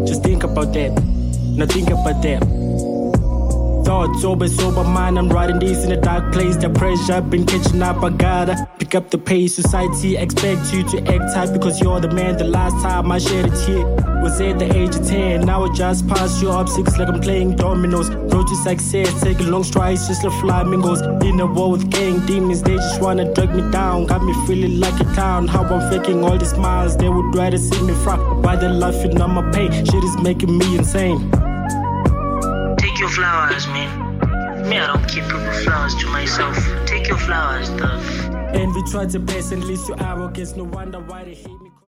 Just think about that. Now think about that. Thoughts sober mind. I'm writing these in a dark place. The pressure been catching up. I gotta pick up the pace. Society expects you to act tight because you're the man. The last time I shed a tear was at the age of 10. Now I just pass your obstacles like I'm playing dominoes. Road to success, taking long strides just like flamingos. In a war with gang demons, they just wanna drag me down. Got me feeling like a clown. How I'm faking all these smiles, they would rather see me frown. Why they laughing on my pain? Shit is making me insane. Take your flowers, man. Me, I don't keep people flowers to myself. Take your flowers, dog. And we try to pass and lead to arrogance. No wonder why they hate me.